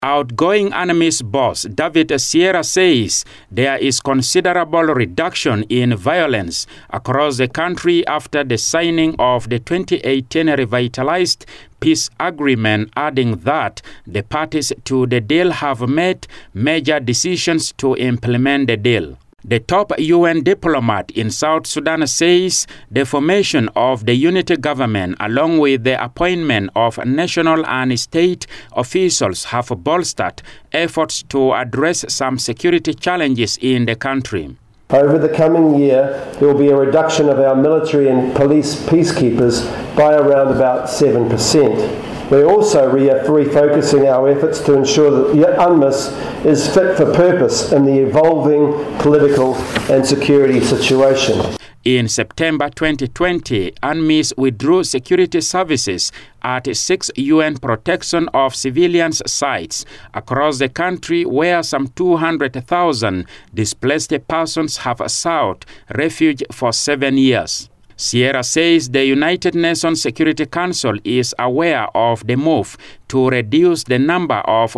Outgoing UNMISS boss David Sierra says there is considerable reduction in violence across the country after the signing of the 2018 revitalized peace agreement, adding that the parties to the deal have made major decisions to implement the deal. The top UN diplomat in South Sudan says the formation of the unity government along with the appointment of national and state officials have bolstered efforts to address some security challenges in the country. Over the coming year, there will be a reduction of our military and police peacekeepers by around about 7%. We're also refocusing our efforts to ensure that UNMISS is fit for purpose in the evolving political and security situation. In September 2020, UNMISS withdrew security services at 6 UN protection of civilians sites across the country where some 200,000 displaced persons have sought refuge for 7 years. Sierra says the United Nations Security Council is aware of the move to reduce the number of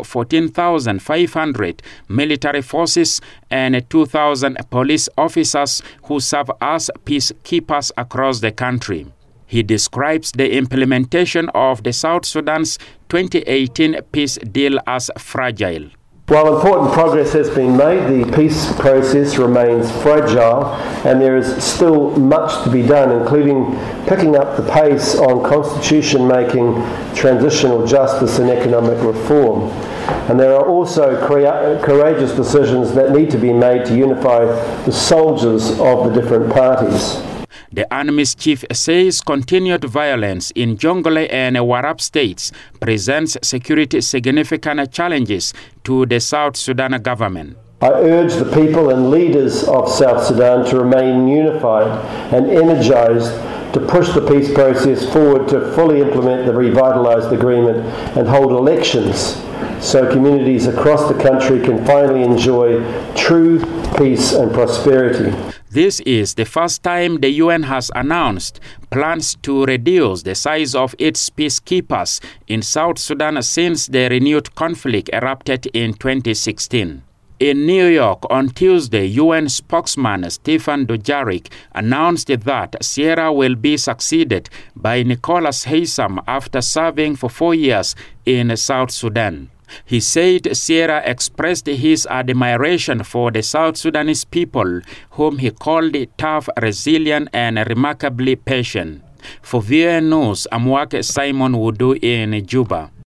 14,500 military forces and 2,000 police officers who serve as peacekeepers across the country. He describes the implementation of the South Sudan's 2018 peace deal as fragile. While important progress has been made, the peace process remains fragile and there is still much to be done, including picking up the pace on constitution-making, transitional justice and economic reform. And there are also courageous decisions that need to be made to unify the soldiers of the different parties. The UNMISS chief says continued violence in Jonglei and Warrap states presents security significant challenges to the South Sudan government. I urge the people and leaders of South Sudan to remain unified and energized to push the peace process forward to fully implement the revitalized agreement and hold elections so communities across the country can finally enjoy true peace and prosperity. This is the first time the UN has announced plans to reduce the size of its peacekeepers in South Sudan since the renewed conflict erupted in 2016. In New York on Tuesday, UN spokesman Stephen Dujarric announced that Sierra will be succeeded by Nicholas Haysom after serving for 4 years in South Sudan. He said Sierra expressed his admiration for the South Sudanese people, whom he called tough, resilient, and remarkably patient. For VOA News, I'm Simon Wudu in Juba.